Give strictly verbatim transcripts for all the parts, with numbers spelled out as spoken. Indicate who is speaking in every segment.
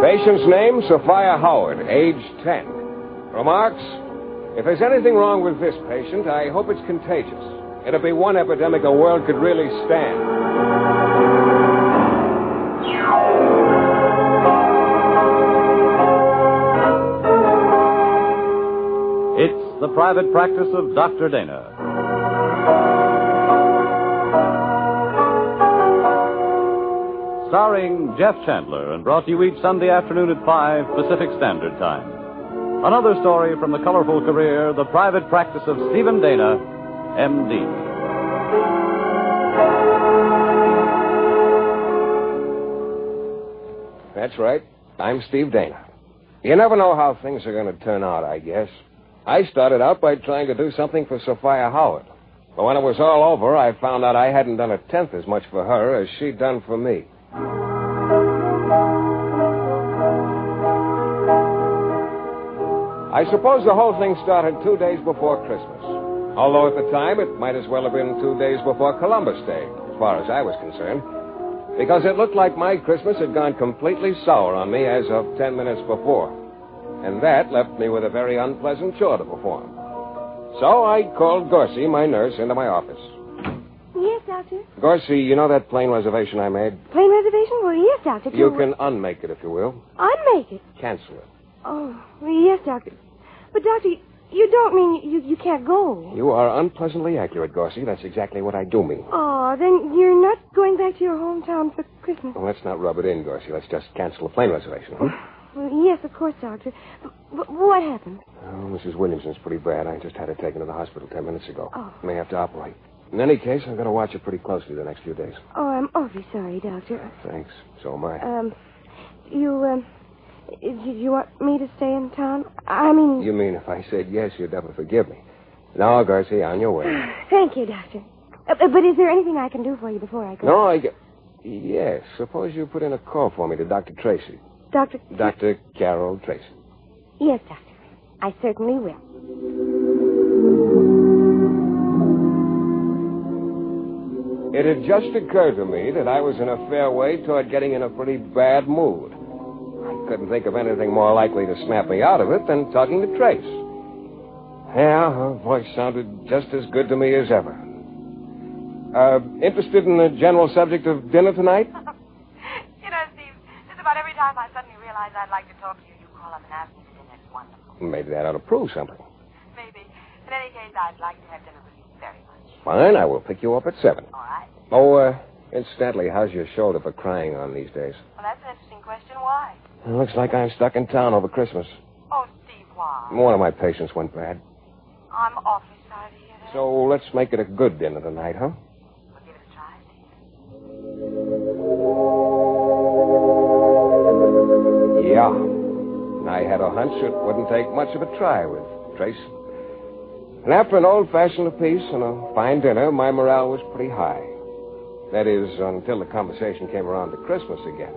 Speaker 1: Patient's name, Sophia Howard, age ten. Remarks, if there's anything wrong with this patient, I hope it's contagious. It'll be one epidemic the world could really stand.
Speaker 2: It's the private practice of Doctor Dana. Starring Jeff Chandler and brought to you each Sunday afternoon at five Pacific Standard Time. Another story from the colorful career, The Private Practice of Stephen Dana, M D.
Speaker 1: That's right. I'm Steve Dana. You never know how things are going to turn out, I guess. I started out by trying to do something for Sophia Howard. But when it was all over, I found out I hadn't done a tenth as much for her as she'd done for me. I suppose the whole thing started two days before Christmas. Although at the time, it might as well have been two days before Columbus Day, as far as I was concerned. Because it looked like my Christmas had gone completely sour on me as of ten minutes before. And that left me with a very unpleasant chore to perform. So I called Gorsey, my nurse, into my office.
Speaker 3: Yes, Doctor.
Speaker 1: Gorsey, you know that plane reservation I made?
Speaker 3: Plane reservation? Well, yes, Doctor.
Speaker 1: You can unmake it, if you will.
Speaker 3: Unmake it?
Speaker 1: Cancel it.
Speaker 3: Oh, yes, Doctor. But, Doctor, you don't mean you, you can't go.
Speaker 1: You are unpleasantly accurate, Gorsey. That's exactly what I do mean.
Speaker 3: Oh, then you're not going back to your hometown for Christmas.
Speaker 1: Well, let's not rub it in, Gorsey. Let's just cancel the plane reservation, huh?
Speaker 3: Well, yes, of course, Doctor. But, but what happened?
Speaker 1: Oh, Missus Williamson's pretty bad. I just had her taken to the hospital ten minutes ago.
Speaker 3: Oh.
Speaker 1: May have to operate. In any case, I'm going to watch her pretty closely the next few days.
Speaker 3: Oh, I'm awfully sorry, Doctor.
Speaker 1: Thanks. So am I.
Speaker 3: Um, you, um, did you want me to stay in town? I mean...
Speaker 1: You mean if I said yes, you'd never forgive me? No, Garcia, on your way.
Speaker 3: Thank you, Doctor. Uh, but is there anything I can do for you before I go?
Speaker 1: No, I get... Yes, suppose you put in a call for me to Doctor Tracy.
Speaker 3: Doctor...
Speaker 1: Doctor Carol Tracy.
Speaker 3: Yes, Doctor. I certainly will.
Speaker 1: It had just occurred to me that I was in a fair way toward getting in a pretty bad mood. I couldn't think of anything more likely to snap me out of it than talking to Trace. Yeah, her voice sounded just as good to me as ever. Uh, interested in the general subject of dinner tonight?
Speaker 4: You know, Steve, just about every time I suddenly realize I'd like to talk to you, you call up and ask me to dinner. It's wonderful.
Speaker 1: Maybe that ought to prove something.
Speaker 4: Maybe. In any case, I'd like to have dinner with you very much.
Speaker 1: Fine, I will pick you up at seven.
Speaker 4: All right.
Speaker 1: Oh, uh, incidentally, how's your shoulder for crying on these days?
Speaker 4: Well, that's an interesting question. Why?
Speaker 1: It looks like I'm stuck in town over Christmas.
Speaker 4: Oh, Steve, why?
Speaker 1: One of my patients went bad.
Speaker 4: I'm awfully sorry to hear that.
Speaker 1: So let's make it a good dinner tonight, huh?
Speaker 4: We'll give it a try, Steve.
Speaker 1: Yeah. I had a hunch it wouldn't take much of a try with Trace. And after an old-fashioned apiece and a fine dinner, my morale was pretty high. That is, until the conversation came around to Christmas again.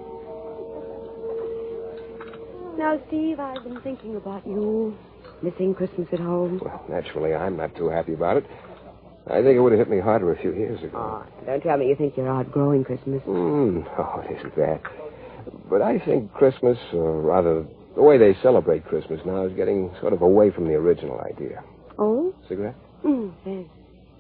Speaker 3: Now, Steve, I've been thinking about you. Missing Christmas at home.
Speaker 1: Well, naturally, I'm not too happy about it. I think it would have hit me harder a few years ago.
Speaker 3: Oh, don't tell me you think you're outgrowing Christmas.
Speaker 1: Mm, no, it isn't that. But I think Christmas, or rather, the way they celebrate Christmas now is getting sort of away from the original idea.
Speaker 3: Oh?
Speaker 1: Cigarette?
Speaker 3: Mm, thanks.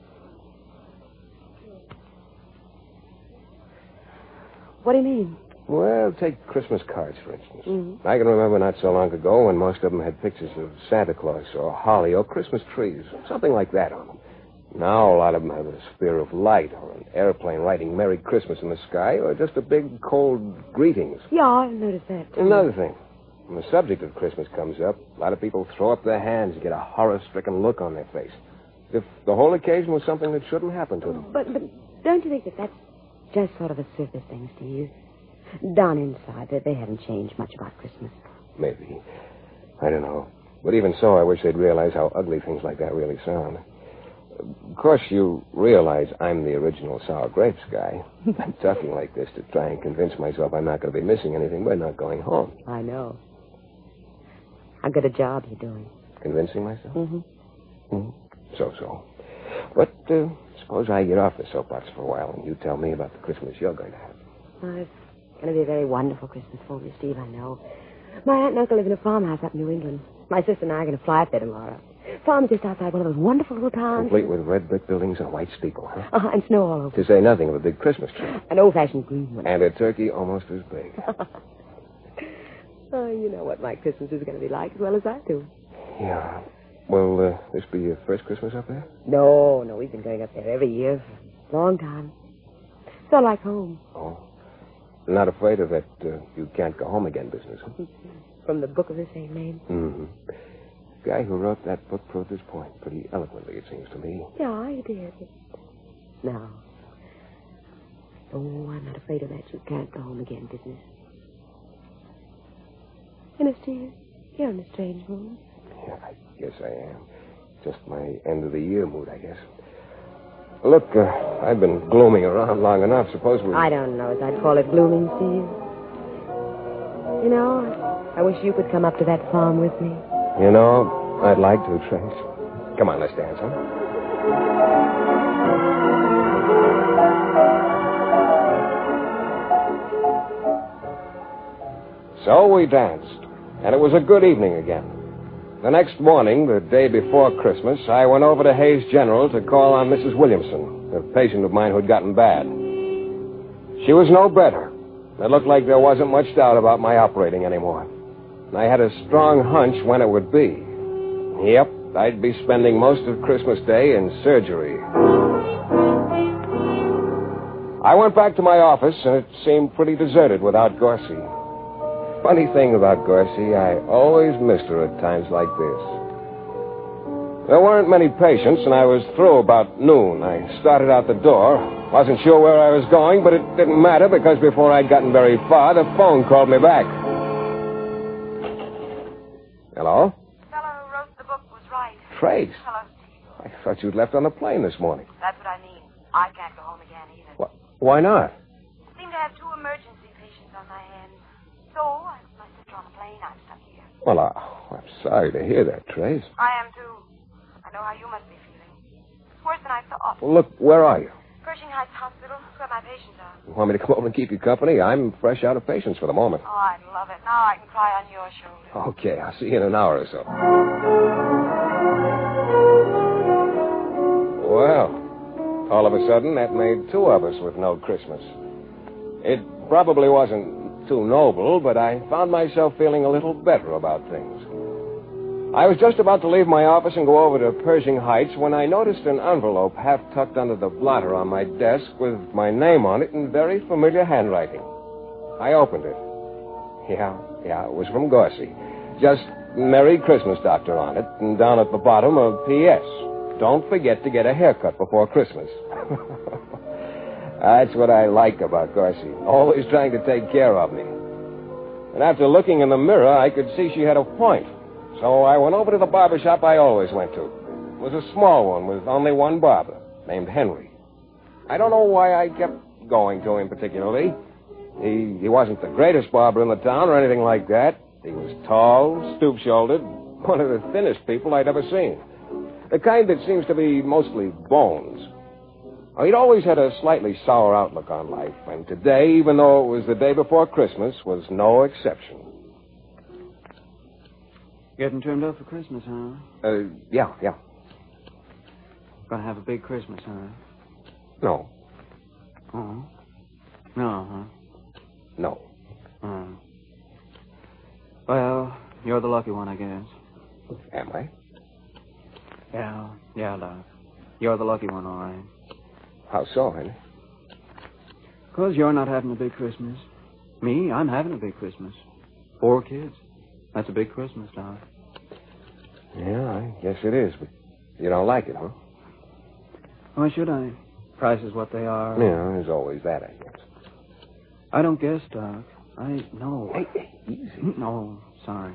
Speaker 3: What do you mean?
Speaker 1: Well, take Christmas cards, for instance.
Speaker 3: Mm-hmm.
Speaker 1: I can remember not so long ago when most of them had pictures of Santa Claus or holly or Christmas trees, something like that on them. Now a lot of them have a spear of light or an airplane writing Merry Christmas in the sky or just a big, cold greetings.
Speaker 3: Yeah, I've noticed that, too.
Speaker 1: Another thing. When the subject of Christmas comes up, a lot of people throw up their hands and get a horror-stricken look on their face. If the whole occasion was something that shouldn't happen to them.
Speaker 3: But, but don't you think that that's just sort of a surface thing, Steve? Down inside, that they haven't changed much about Christmas.
Speaker 1: Maybe. I don't know. But even so, I wish they'd realize how ugly things like that really sound. Of course, you realize I'm the original sour grapes guy. I'm talking like this to try and convince myself I'm not going to be missing anything by not going home.
Speaker 3: I know. How good a job you're doing.
Speaker 1: Convincing myself?
Speaker 3: Mm-hmm.
Speaker 1: Mm-hmm. So-so. But uh, suppose I get off the soapbox for a while and you tell me about the Christmas you're going to have.
Speaker 3: I've It's going to be a very wonderful Christmas for you, Steve, I know. My aunt and uncle live in a farmhouse up in New England. My sister and I are going to fly up there tomorrow. Farm's just outside one of those wonderful little towns.
Speaker 1: Complete with red brick buildings and a white steeple, huh?
Speaker 3: Uh, and snow all over.
Speaker 1: To say nothing of a big Christmas tree.
Speaker 3: An old-fashioned green one.
Speaker 1: And a turkey almost as big.
Speaker 3: Oh, you know what my Christmas is going to be like as well as I do.
Speaker 1: Yeah. Will uh, this be your first Christmas up there?
Speaker 3: No, no, we've been going up there every year for a long time. So like home.
Speaker 1: Oh. Not afraid of that uh, you can't go home again business, huh?
Speaker 3: From the book of the same name?
Speaker 1: Mm-hmm. The guy who wrote that book proved his point pretty eloquently, it seems to me.
Speaker 3: Yeah, he did. No. Oh, I'm not afraid of that you can't go home again business. You know, Steve, you're in a strange mood.
Speaker 1: Yeah, I guess I am. Just my end of the year mood, I guess. Look, uh, I've been glooming around long enough. Suppose we...
Speaker 3: I don't know as I'd call it glooming, Steve. You know, I wish you could come up to that farm with me.
Speaker 1: You know, I'd like to, Trace. Come on, let's dance, huh? So we danced, and it was a good evening again. The next morning, the day before Christmas, I went over to Hayes General to call on Missus Williamson, a patient of mine who'd gotten bad. She was no better. It looked like there wasn't much doubt about my operating anymore. And I had a strong hunch when it would be. Yep, I'd be spending most of Christmas Day in surgery. I went back to my office, and it seemed pretty deserted without Gorsey. Funny thing about Gorsey, I always missed her at times like this. There weren't many patients, and I was through about noon. I started out the door. Wasn't sure where I was going, but it didn't matter because before I'd gotten very far, the phone called me back. Hello?
Speaker 4: The fellow who wrote the book was right.
Speaker 1: Trace.
Speaker 4: Hello, Steve.
Speaker 1: I thought you'd left on the plane this morning.
Speaker 4: That's what I mean. I can't go home again either.
Speaker 1: What? Why not?
Speaker 4: I seem to have two emergency patients on my hands. So, I left my sister on the plane. I'm stuck here.
Speaker 1: Well, uh, I'm sorry to hear that, Trace.
Speaker 4: I am, too. I know how you must be feeling. It's worse than I thought.
Speaker 1: Well, look, where are you?
Speaker 4: Pershing Heights Hospital. That's where my patients are.
Speaker 1: You want me to come over and keep you company? I'm fresh out of patients for the moment.
Speaker 4: Oh, I love it. Now I can cry on your shoulder.
Speaker 1: Okay, I'll see you in an hour or so. Well, all of a sudden, that made two of us with no Christmas. It probably wasn't too noble, but I found myself feeling a little better about things. I was just about to leave my office and go over to Pershing Heights when I noticed an envelope half tucked under the blotter on my desk with my name on it in very familiar handwriting. I opened it. Yeah, yeah, it was from Gorsey. Just Merry Christmas, Doctor, on it, and down at the bottom a P S Don't forget to get a haircut before Christmas. That's what I like about Gorsey. Always trying to take care of me. And after looking in the mirror, I could see she had a point. So I went over to the barber shop I always went to. It was a small one with only one barber, named Henry. I don't know why I kept going to him particularly. He, he wasn't the greatest barber in the town or anything like that. He was tall, stoop-shouldered, one of the thinnest people I'd ever seen. The kind that seems to be mostly bones. He'd always had a slightly sour outlook on life, and today, even though it was the day before Christmas, was no exception.
Speaker 5: Getting turned up for Christmas, huh?
Speaker 1: Uh, yeah, yeah.
Speaker 5: Gonna have a big Christmas, huh?
Speaker 1: No.
Speaker 5: Oh. No, huh?
Speaker 1: No.
Speaker 5: Oh. Well, you're the lucky one, I guess.
Speaker 1: Am I?
Speaker 5: Yeah, yeah, Doc. You're the lucky one, all right.
Speaker 1: How so, Henry?
Speaker 5: Because you're not having a big Christmas. Me, I'm having a big Christmas. Four kids. That's a big Christmas, Doc.
Speaker 1: Yeah, I guess it is, but you don't like it, huh?
Speaker 5: Why should I? Prices what they are.
Speaker 1: Yeah, there's always that, I guess.
Speaker 5: I don't guess, Doc. I know.
Speaker 1: Hey, hey, easy.
Speaker 5: No, sorry.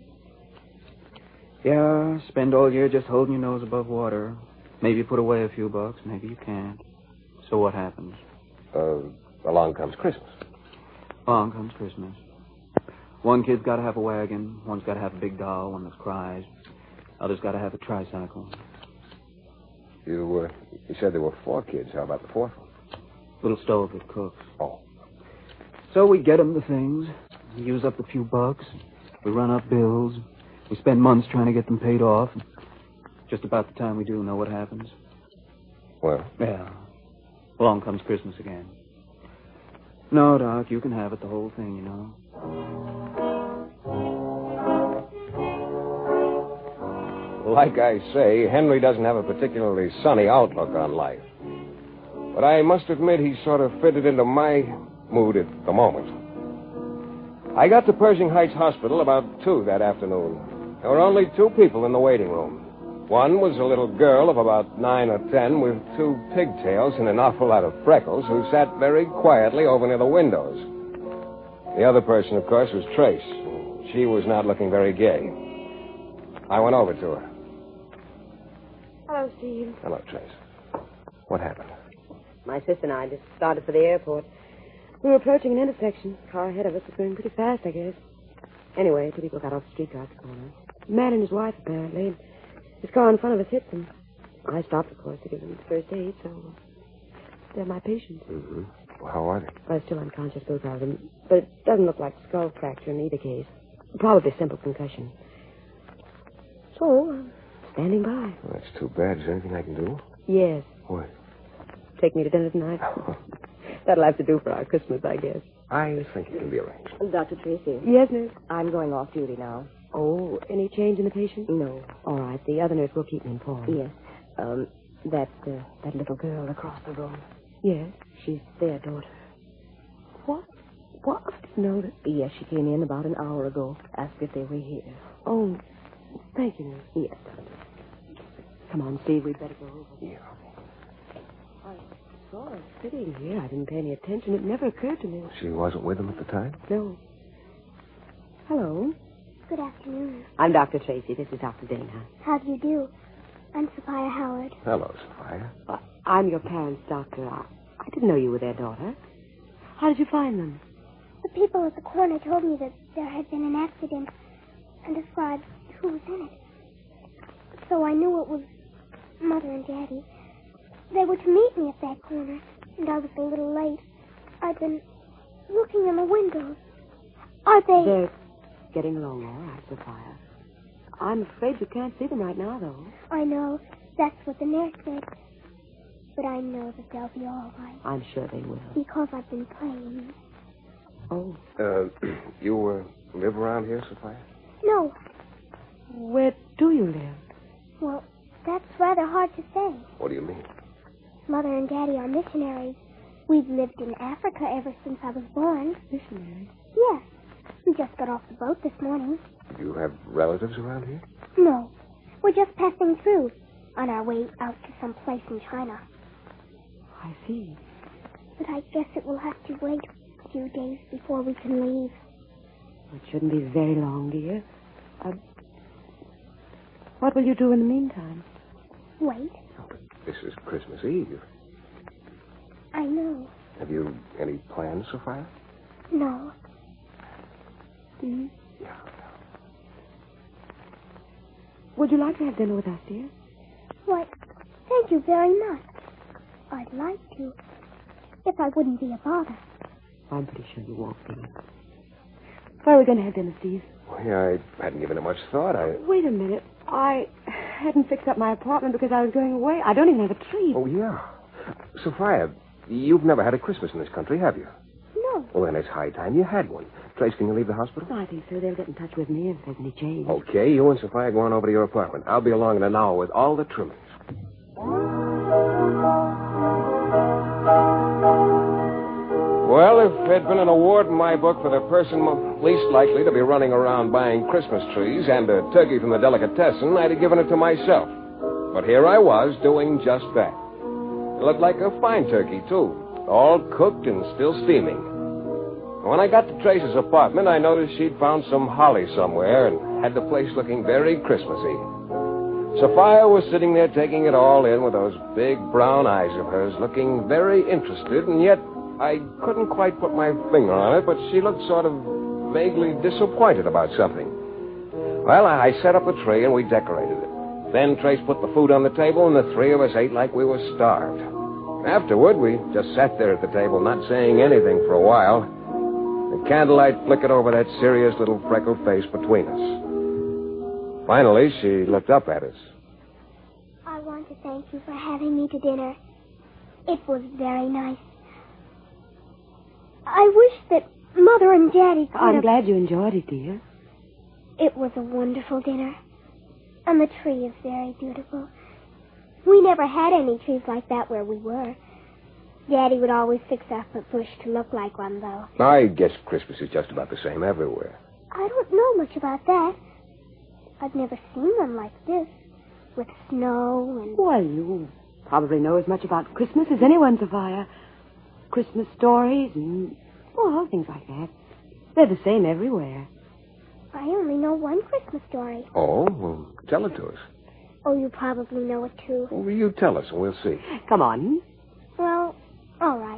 Speaker 5: Yeah, spend all year just holding your nose above water. Maybe you put away a few bucks, maybe you can't. So what happens?
Speaker 1: Uh, along comes Christmas.
Speaker 5: Along comes Christmas. One kid's got to have a wagon. One's got to have a big doll, one that cries. Other's got to have a tricycle.
Speaker 1: You, uh, you said there were four kids. How about the fourth one?
Speaker 5: Little stove that cooks.
Speaker 1: Oh.
Speaker 5: So we get him the things. We use up a few bucks. We run up bills. We spend months trying to get them paid off. Just about the time we do, know what happens?
Speaker 1: Well?
Speaker 5: Yeah. Along comes Christmas again. No, Doc, you can have it, the whole thing, you know.
Speaker 1: Like I say, Henry doesn't have a particularly sunny outlook on life. But I must admit he sort of fitted into my mood at the moment. I got to Pershing Heights Hospital about two that afternoon. There were only two people in the waiting room. One was a little girl of about nine or ten with two pigtails and an awful lot of freckles who sat very quietly over near the windows. The other person, of course, was Trace. She was not looking very gay. I went over to her.
Speaker 3: Hello, Steve.
Speaker 1: Hello, Trace. What happened?
Speaker 3: My sister and I just started for the airport. We were approaching an intersection. The car ahead of us was going pretty fast, I guess. Anyway, two people got off the streetcar at the corner. A man and his wife, apparently. And his car in front of us hit them. I stopped, of course, to give them first aid, so they're my patients.
Speaker 1: Mm-hmm. Well, how are they?
Speaker 3: Well, still unconscious, both of them. But it doesn't look like skull fracture in either case. Probably simple concussion. So, I'm standing by.
Speaker 1: Well, that's too bad. Is there anything I can do?
Speaker 3: Yes.
Speaker 1: What?
Speaker 3: Take me to dinner tonight. That'll have to do for our Christmas, I guess.
Speaker 1: I think it can be arranged.
Speaker 6: Doctor Tracy.
Speaker 3: Yes, nurse?
Speaker 6: I'm going off duty now.
Speaker 3: Oh, any change in the patient?
Speaker 6: No.
Speaker 3: All right. The other nurse will keep me informed.
Speaker 6: Yes. Um, that, uh, that little girl across the room.
Speaker 3: Yes?
Speaker 6: She's their daughter.
Speaker 3: What? What?
Speaker 6: No, that... Yes, she came in about an hour ago. Asked if they were here.
Speaker 3: Oh, thank you, nurse.
Speaker 6: Yes, doctor.
Speaker 3: Come on, Steve. We'd better go over.
Speaker 1: Yeah.
Speaker 3: I saw her sitting here. I didn't pay any attention. It never occurred to me.
Speaker 1: She wasn't with them at the time?
Speaker 3: No. Hello.
Speaker 7: Good afternoon.
Speaker 3: I'm Doctor Tracy. This is Doctor Dana.
Speaker 7: How do you do? I'm Sophia Howard.
Speaker 1: Hello, Sophia.
Speaker 3: Uh, I'm your parents' doctor. I, I didn't know you were their daughter. How did you find them?
Speaker 7: The people at the corner told me that there had been an accident and described who was in it. So I knew it was Mother and Daddy. They were to meet me at that corner, and I was a little late. I'd been looking in the windows. Are they...
Speaker 3: They're getting along all right, Sophia. I'm afraid you can't see them right now, though.
Speaker 7: I know. That's what the nurse said. But I know that they'll be all right.
Speaker 3: I'm sure they will.
Speaker 7: Because I've been praying.
Speaker 3: Oh.
Speaker 1: Uh, you uh, live around here, Sophia?
Speaker 7: No.
Speaker 3: Where do you live?
Speaker 7: Well, that's rather hard to say.
Speaker 1: What do you mean?
Speaker 7: Mother and Daddy are missionaries. We've lived in Africa ever since I was born.
Speaker 3: Missionaries?
Speaker 7: Yes. We just got off the boat this morning.
Speaker 1: Do you have relatives around here?
Speaker 7: No. We're just passing through on our way out to some place in China.
Speaker 3: I see.
Speaker 7: But I guess it will have to wait a few days before we can leave.
Speaker 3: It shouldn't be very long, dear. Uh, what will you do in the meantime?
Speaker 7: Wait.
Speaker 1: Oh, but this is Christmas Eve.
Speaker 7: I know.
Speaker 1: Have you any plans, Sophia?
Speaker 7: No.
Speaker 3: Hmm?
Speaker 1: Yeah.
Speaker 3: Would you like to have dinner with us, dear?
Speaker 7: Why, thank you very much. I'd like to, if I wouldn't be a bother.
Speaker 3: I'm pretty sure you won't be. Where are we going to have dinner, Steve?
Speaker 1: Well, yeah, I hadn't given it much thought. I...
Speaker 3: Wait a minute. I hadn't fixed up my apartment because I was going away. I don't even have a tree.
Speaker 1: Oh, yeah. Sophia, you've never had a Christmas in this country, have you?
Speaker 7: No.
Speaker 1: Well, then it's high time you had one. Trace, can you leave the hospital?
Speaker 3: I think so. They'll get in touch with me if there's any change.
Speaker 1: Okay, you and Sophia go on over to your apartment. I'll be along in an hour with all the trimmings. Well, if there'd been an award in my book for the person least likely to be running around buying Christmas trees and a turkey from the delicatessen, I'd have given it to myself. But here I was doing just that. It looked like a fine turkey, too, all cooked and still steaming. When I got to Trace's apartment, I noticed she'd found some holly somewhere and had the place looking very Christmassy. Sophia was sitting there taking it all in with those big brown eyes of hers, looking very interested, and yet I couldn't quite put my finger on it, but she looked sort of vaguely disappointed about something. Well, I set up the tree and we decorated it. Then Trace put the food on the table and the three of us ate like we were starved. Afterward, we just sat there at the table, not saying anything for a while. The candlelight flickered over that serious little freckled face between us. Finally, she looked up at us.
Speaker 7: I want to thank you for having me to dinner. It was very nice. I wish that Mother and Daddy could
Speaker 3: I'm
Speaker 7: have...
Speaker 3: glad you enjoyed it, dear.
Speaker 7: It was a wonderful dinner. And the tree is very beautiful. We never had any trees like that where we were. Daddy would always fix up a bush to look like one, though.
Speaker 1: I guess Christmas is just about the same everywhere.
Speaker 7: I don't know much about that. I've never seen one like this, with snow and...
Speaker 3: Well, you probably know as much about Christmas as anyone, Sophia. Christmas stories and, well, things like that. They're the same everywhere.
Speaker 7: I only know one Christmas story.
Speaker 1: Oh? Well, tell it to us.
Speaker 7: Oh, you probably know it, too.
Speaker 1: Well, you tell us and we'll see.
Speaker 3: Come on.
Speaker 7: Well, all right.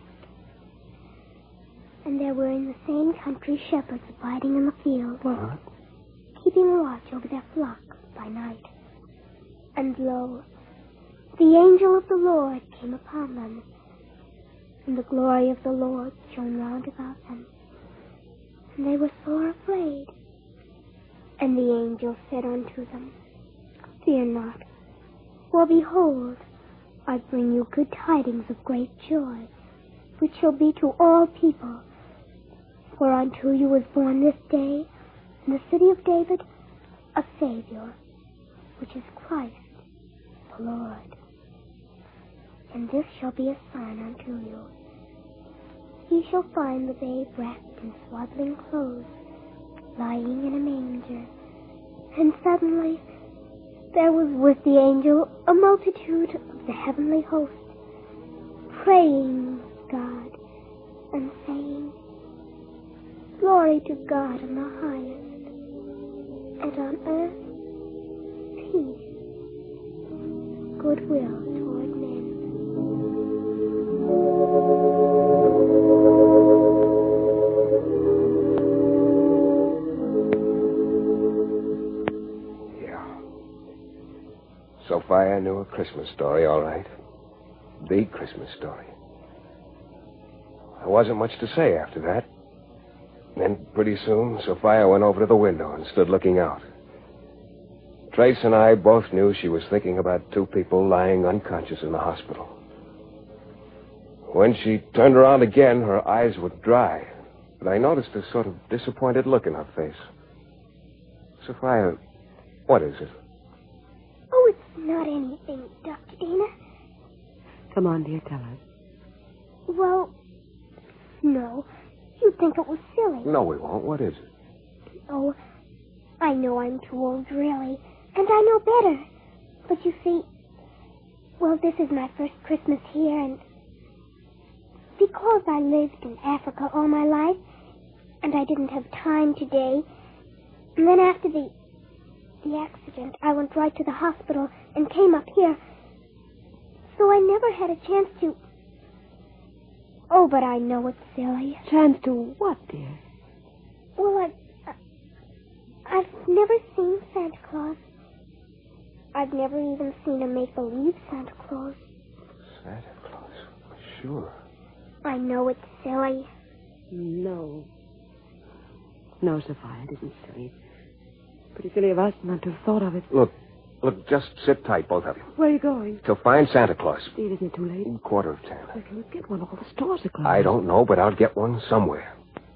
Speaker 7: And there were in the same country shepherds abiding in the field.
Speaker 1: What?
Speaker 7: Keeping watch over their flocks by night. And lo, the angel of the Lord came upon them, and the glory of the Lord shone round about them. And they were sore afraid. And the angel said unto them, Fear not, for behold, I bring you good tidings of great joy, which shall be to all people. For unto you was born this day in the city of David a Savior, which is Christ the Lord. And this shall be a sign unto you. Ye shall find the babe wrapped in swaddling clothes, lying in a manger. And suddenly there was with the angel a multitude of the heavenly host, praising God and saying, Glory to God in the highest, and on earth peace, goodwill toward men.
Speaker 1: Sophia knew a Christmas story, all right. The Christmas story. There wasn't much to say after that. Then, pretty soon, Sophia went over to the window and stood looking out. Trace and I both knew she was thinking about two people lying unconscious in the hospital. When she turned around again, her eyes were dry, but I noticed a sort of disappointed look in her face. Sophia, what is it?
Speaker 7: Oh, it's not anything, Doctor Dana.
Speaker 3: Come on, dear, tell us.
Speaker 7: Well, no. You'd think it was silly.
Speaker 1: No, we won't. What is it?
Speaker 7: Oh, I know I'm too old, really, and I know better. But you see, well, this is my first Christmas here, and because I lived in Africa all my life, and I didn't have time today, and then after the the accident, I went right to the hospital and came up here. So I never had a chance to... Oh, but I know it's silly.
Speaker 3: Chance to what, dear?
Speaker 7: Well, I, I, I've never seen Santa Claus. I've never even seen a make-believe Santa Claus.
Speaker 1: Santa Claus? Sure.
Speaker 7: I know it's silly.
Speaker 3: No. No, Sophia, it isn't silly. Pretty silly of us not to have thought of it.
Speaker 1: Look, look, just sit tight, both of you.
Speaker 3: Where are you going?
Speaker 1: To find Santa Claus.
Speaker 3: Steve, isn't it too late?
Speaker 1: Quarter of ten.
Speaker 3: Where can you get one? All the stores are closed.
Speaker 1: I don't know, but I'll get one somewhere.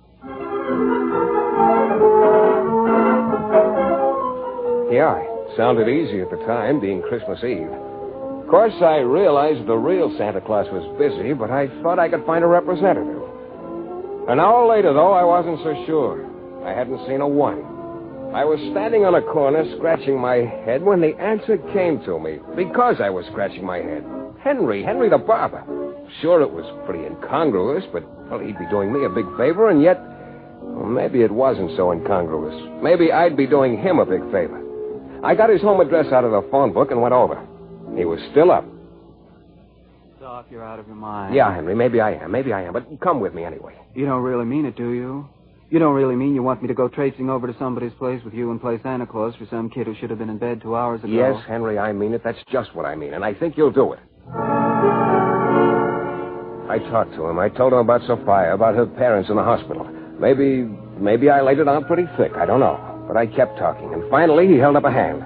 Speaker 1: Yeah, it sounded easy at the time, being Christmas Eve. Of course, I realized the real Santa Claus was busy, but I thought I could find a representative. An hour later, though, I wasn't so sure. I hadn't seen a one. I was standing on a corner scratching my head when the answer came to me, because I was scratching my head. Henry, Henry the barber. Sure, it was pretty incongruous, but, well, he'd be doing me a big favor, and yet, well, maybe it wasn't so incongruous. Maybe I'd be doing him a big favor. I got his home address out of the phone book and went over. He was still up.
Speaker 5: Doc, you're out of your mind.
Speaker 1: Yeah, Henry, maybe I am, maybe I am, but come with me anyway.
Speaker 5: You don't really mean it, do you? You don't really mean you want me to go traipsing over to somebody's place with you and play Santa Claus for some kid who should have been in bed two hours ago?
Speaker 1: Yes, Henry, I mean it. That's just what I mean, and I think you'll do it. I talked to him. I told him about Sophia, about her parents in the hospital. Maybe, maybe I laid it on pretty thick. I don't know. But I kept talking, and finally he held up a hand.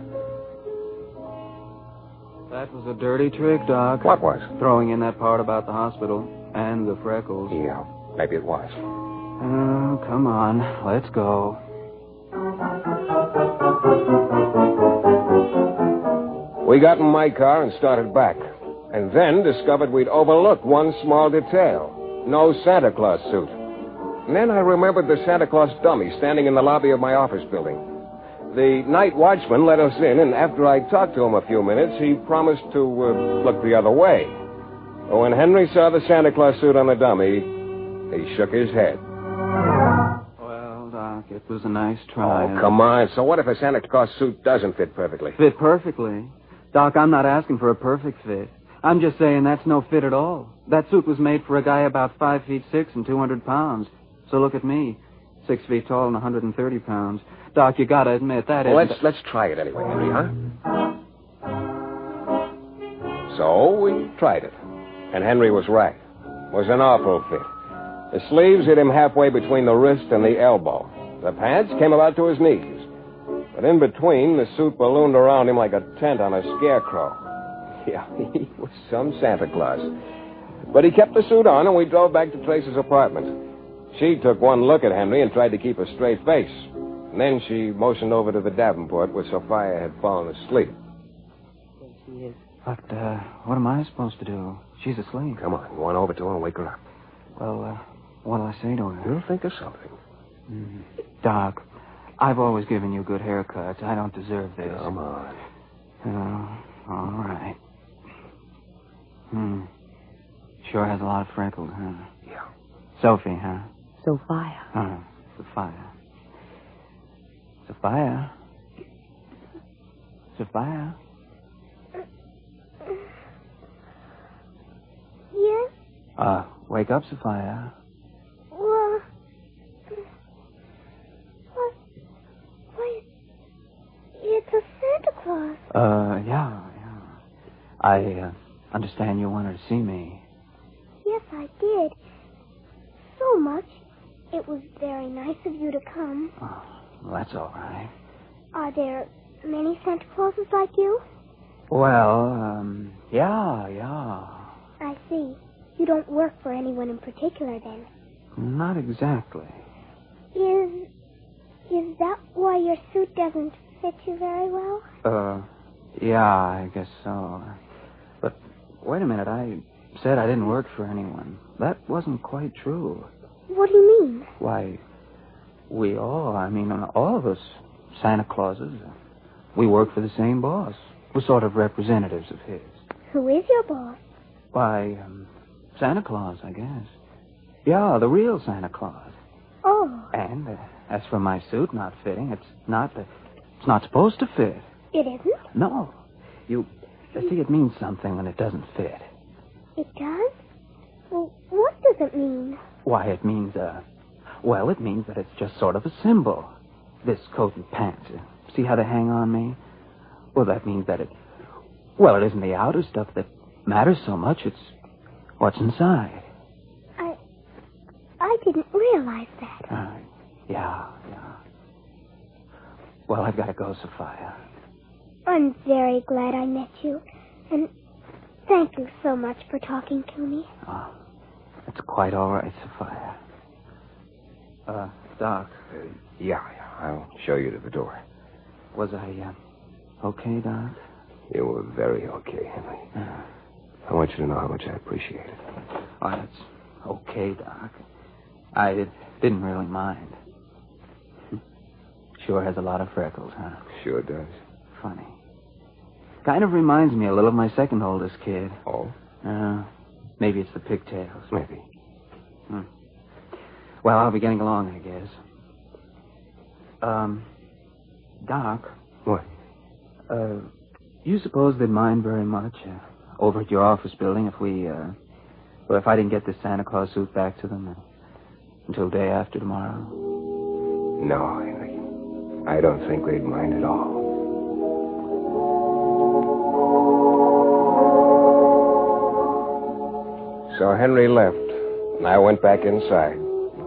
Speaker 5: That was a dirty trick, Doc.
Speaker 1: What was?
Speaker 5: Throwing in that part about the hospital and the freckles.
Speaker 1: Yeah, maybe it was.
Speaker 5: Oh, come on. Let's go.
Speaker 1: We got in my car and started back. And then discovered we'd overlooked one small detail. No Santa Claus suit. And then I remembered the Santa Claus dummy standing in the lobby of my office building. The night watchman let us in, and after I talked to him a few minutes, he promised to uh, look the other way. But when Henry saw the Santa Claus suit on the dummy, he shook his head.
Speaker 5: Well, Doc, it was a nice try.
Speaker 1: Oh, come on. So what if a Santa Claus suit doesn't fit perfectly?
Speaker 5: Fit perfectly? Doc, I'm not asking for a perfect fit. I'm just saying that's no fit at all. That suit was made for a guy about five feet six and two hundred pounds. So look at me, six feet tall and one hundred thirty pounds. Doc, you gotta admit that
Speaker 1: well,
Speaker 5: isn't...
Speaker 1: let's let's try it anyway, Henry, huh? So we tried it, and Henry was right. It was an awful fit. The sleeves hit him halfway between the wrist and the elbow. The pants came about to his knees, but in between, the suit ballooned around him like a tent on a scarecrow. Yeah, he was some Santa Claus. But he kept the suit on, and we drove back to Trace's apartment. She took one look at Henry and tried to keep a straight face. And then she motioned over to the Davenport where Sophia had fallen asleep.
Speaker 3: There she is.
Speaker 5: But, uh, what am I supposed to do? She's asleep.
Speaker 1: Come on, go on over to her and wake her up.
Speaker 5: Well, uh, what'll I say to her?
Speaker 1: You'll think of something.
Speaker 5: Mm. Doc, I've always given you good haircuts. I don't deserve this.
Speaker 1: Come on.
Speaker 5: Oh, all right. Hmm. Sure has a lot of freckles, huh?
Speaker 1: Yeah.
Speaker 5: Sophie, huh?
Speaker 3: Sophia.
Speaker 5: Uh, Sophia. Sophia. Sophia.
Speaker 7: Yes?
Speaker 5: Uh, wake up, Sophia.
Speaker 7: Well... What? Why, it's a Santa Claus.
Speaker 5: Uh, yeah, yeah. I, uh, understand you wanted to see me.
Speaker 7: Yes, I did. So much. It was very nice of you to come.
Speaker 5: Oh, well, that's all right.
Speaker 7: Are there many Santa Clauses like you?
Speaker 5: Well, um, yeah, yeah.
Speaker 7: I see. You don't work for anyone in particular, then.
Speaker 5: Not exactly.
Speaker 7: Is... Is that why your suit doesn't fit you very well?
Speaker 5: Uh, yeah, I guess so. But wait a minute, I said I didn't work for anyone. That wasn't quite true.
Speaker 7: What do you mean?
Speaker 5: Why, we all, I mean, all of us, Santa Clauses, we work for the same boss. We're sort of representatives of his.
Speaker 7: Who is your boss?
Speaker 5: Why, um, Santa Claus, I guess. Yeah, the real Santa Claus.
Speaker 7: Oh.
Speaker 5: And uh, as for my suit not fitting, it's not, uh, it's not supposed to fit.
Speaker 7: It isn't?
Speaker 5: No. You, you see, it means something when it doesn't fit.
Speaker 7: It does? Well, what does it mean?
Speaker 5: Why, it means, uh, well, it means that it's just sort of a symbol. This coat and pants. Uh, see how they hang on me? Well, that means that it, well, it isn't the outer stuff that matters so much. It's what's inside.
Speaker 7: I, I didn't realize that.
Speaker 5: Uh, yeah, yeah. Well, I've got to go, Sophia.
Speaker 7: I'm very glad I met you. And thank you so much for talking to me.
Speaker 5: Oh, it's quite all right, Sophia. Uh, Doc.
Speaker 1: Uh, yeah, yeah, I'll show you to the door.
Speaker 5: Was I, uh, okay, Doc?
Speaker 1: You were very okay, Henry.
Speaker 5: Uh,
Speaker 1: I want you to know how much I appreciate it.
Speaker 5: oh, that's okay, Doc. I did, didn't really mind. Sure has a lot of freckles, huh?
Speaker 1: Sure does.
Speaker 5: Funny. Kind of reminds me a little of my second oldest kid.
Speaker 1: Oh?
Speaker 5: Uh, maybe it's the pigtails.
Speaker 1: Maybe.
Speaker 5: Hmm. Well, I'll be getting along, I guess. Um, Doc.
Speaker 1: What?
Speaker 5: Uh, you suppose they'd mind very much uh, over at your office building if we, uh, well, if I didn't get this Santa Claus suit back to them uh, until day after tomorrow?
Speaker 1: No, Henry. I don't think they'd mind at all. So Henry left, and I went back inside.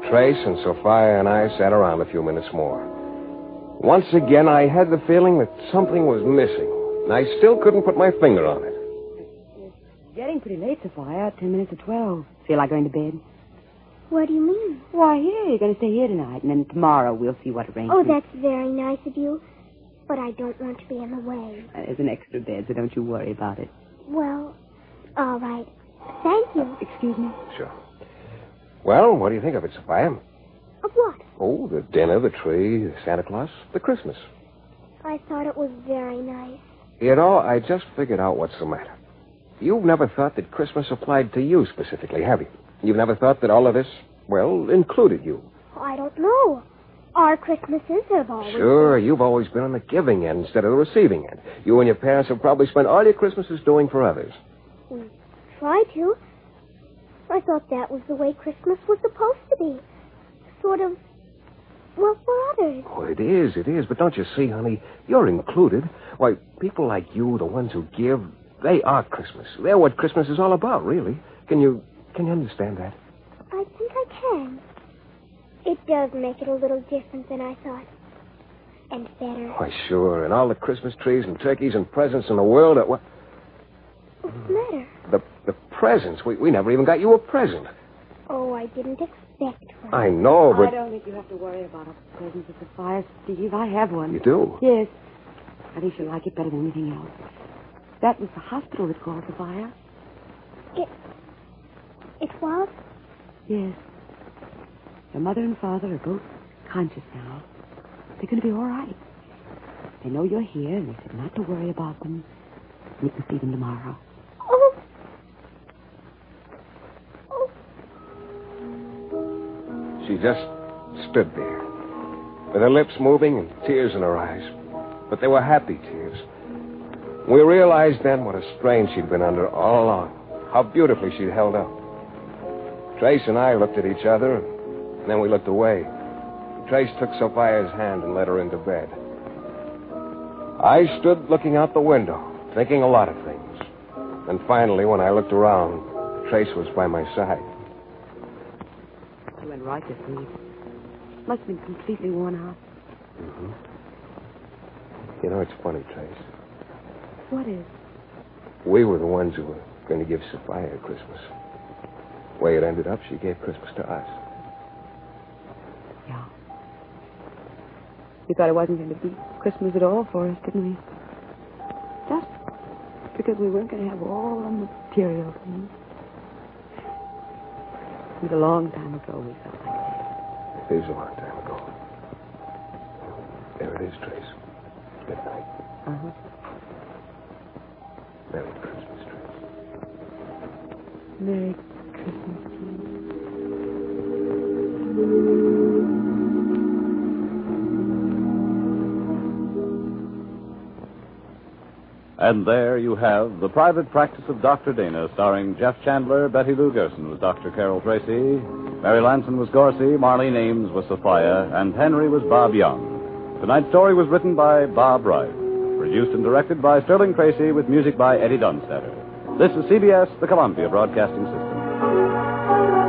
Speaker 1: Trace and Sophia and I sat around a few minutes more. Once again, I had the feeling that something was missing. And I still couldn't put my finger on it.
Speaker 3: It's getting pretty late, Sophia. Ten minutes to twelve. Feel like going to bed?
Speaker 7: What do you mean?
Speaker 3: Why, here. You're going to stay here tonight, and then tomorrow we'll see what arrangements.
Speaker 7: Oh, that's very nice of you. But I don't want to be in the way.
Speaker 3: Uh, there's an extra bed, so don't you worry about it.
Speaker 7: Well, all right. Thank you.
Speaker 3: Excuse me?
Speaker 1: Sure. Well, what do you think of it, Sophia?
Speaker 7: Of what?
Speaker 1: Oh, the dinner, the tree, Santa Claus, the Christmas.
Speaker 7: I thought it was very nice.
Speaker 1: You know, I just figured out what's the matter. You've never thought that Christmas applied to you specifically, have you? You've never thought that all of this, well, included you.
Speaker 7: I don't know. Our Christmases have always...
Speaker 1: Sure, you've always been on the giving end instead of the receiving end. You and your parents have probably spent all your Christmases doing for others.
Speaker 7: We try to. I thought that was the way Christmas was supposed to be. Sort of, well, for others.
Speaker 1: Oh, it is, it is. But don't you see, honey, you're included. Why, people like you, the ones who give, they are Christmas. They're what Christmas is all about, really. Can you, can you understand that?
Speaker 7: I think I can. It does make it a little different than I thought. And better.
Speaker 1: Why, sure. And all the Christmas trees and turkeys and presents in the world. At what?
Speaker 7: What's the matter?
Speaker 1: The the presents. We, we never even got you a present.
Speaker 7: Oh, I didn't expect one.
Speaker 1: I know, but...
Speaker 3: I don't think you have to worry about a present at the fire, Steve. I have one.
Speaker 1: You do?
Speaker 3: Yes. I think she'll like it better than anything else. That was the hospital that caused the fire.
Speaker 7: It... It was?
Speaker 3: Yes. Your mother and father are both conscious now. They're going to be all right. They know you're here, and they said not to worry about them. You can see them tomorrow.
Speaker 7: Oh. Oh.
Speaker 1: She just stood there, with her lips moving and tears in her eyes. But they were happy tears. We realized then what a strain she'd been under all along, how beautifully she'd held up. Trace and I looked at each other, and then we looked away. Trace took Sophia's hand and led her into bed. I stood looking out the window, thinking a lot of things. And finally, when I looked around, Trace was by my side.
Speaker 3: You went right to sleep. Must have been completely worn out.
Speaker 1: Mm-hmm. You know, it's funny, Trace.
Speaker 3: What is?
Speaker 1: We were the ones who were going to give Sophia Christmas. The way it ended up, she gave Christmas to us.
Speaker 3: Yeah. We thought it wasn't going to be Christmas at all for us, didn't we? Just because we weren't going to have all the material things. It was a long time ago we felt like that.
Speaker 1: It is a long time ago. There it is, Trace. Midnight.
Speaker 3: Uh-huh.
Speaker 1: Merry Christmas, Trace.
Speaker 3: Merry Christmas to you.
Speaker 2: And there you have The Private Practice of Doctor Dana, starring Jeff Chandler. Betty Lou Gerson was Doctor Carol Tracy. Mary Lanson was Gorsey. Marlene Ames was Sophia. And Henry was Bob Young. Tonight's story was written by Bob Wright. Produced and directed by Sterling Tracy with music by Eddie Dunstetter. This is C B S, the Columbia Broadcasting System.